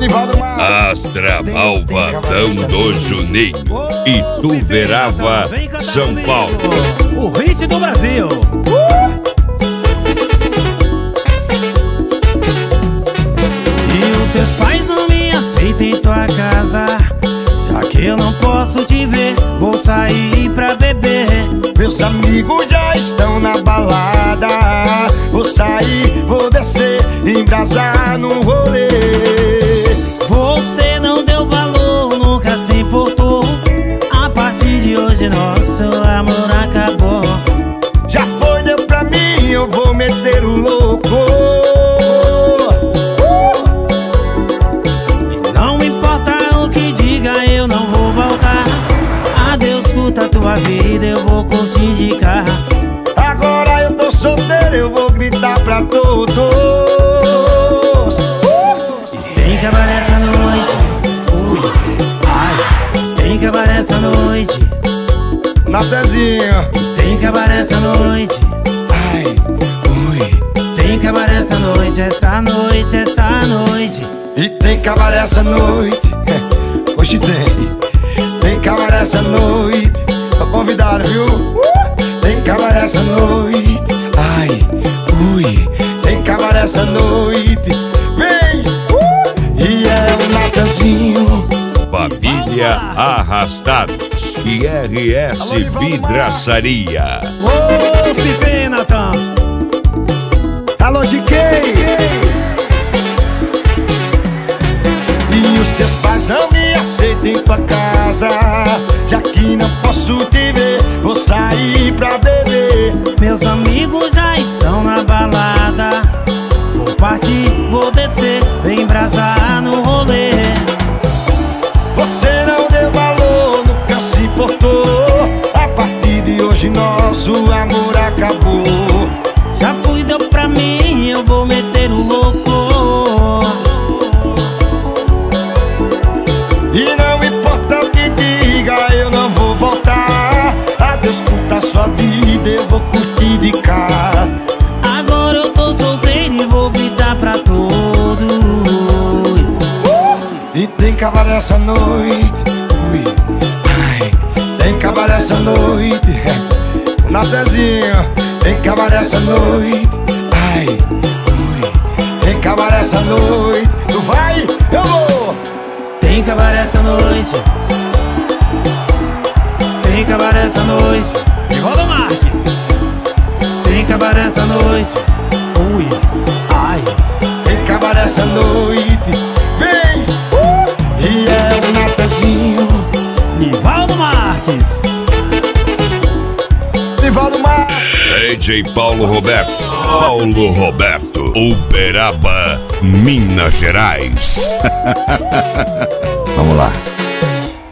Astra Malvadão do Juninho, Ituverava, São Paulo. O hit do Brasil. E os teus pais não me aceitam em tua casa, já que eu não posso te ver, vou sair pra beber. Meus amigos já estão na balada, vou sair, vou descer, embrasar no rolê. Você não deu valor, nunca se importou. A partir de hoje nosso amor acabou. Já foi, deu pra mim, eu vou meter o louco. Não me importa o que diga, eu não vou voltar. Adeus, curta a tua vida, eu vou curtir de cá. Agora eu tô solteiro, eu vou gritar pra todos. E tem que acabar essa noite. Ui, ai. Tem que acabar essa noite. Natezinho. Tem que acabar essa noite. Ai, ui. Tem que acabar essa noite, essa noite, essa noite. E tem que acabar essa noite. Hoje tem. Tem que acabar essa noite. Tô convidado, viu? Tem que acabar essa noite. Ai, ui. Tem que acabar essa noite. Vem! E é o Natanzinho. Família Arrastados, IRS Vidraçaria. Ô, se vem, Natan. Alô, GK. E os teus pais não me aceitam em tua casa, já que não posso te ver, vou sair pra beber. Meus amigos já estão na balada, vou partir, vou descer, vem embrasar no rolê. Você não deu valor, nunca se importou. A partir de hoje nosso amor acabou. Já fui, deu pra mim, eu vou meter o louco. E não importa o que diga, eu não vou voltar. Adeus, curta a sua vida, eu vou curtir de cá. Agora eu tô solteiro e vou gritar pra todos. E tem que acabar essa noite. Ui, ai. Tem que acabar essa noite. Natezinho. Tem que acabar essa noite. Ai, ui. Tem que acabar essa noite. Tu vai, eu vou. Tem que acabar essa noite. Tem que acabar essa noite. Nivaldo Marques. Tem que acabar essa noite. Ui, ai. Tem que acabar essa noite. Vem! E é o Natanzinho. Nivaldo Marques. Nivaldo Marques. DJ Paulo Roberto. Paulo Roberto, Uberaba, Minas Gerais. Vamos lá.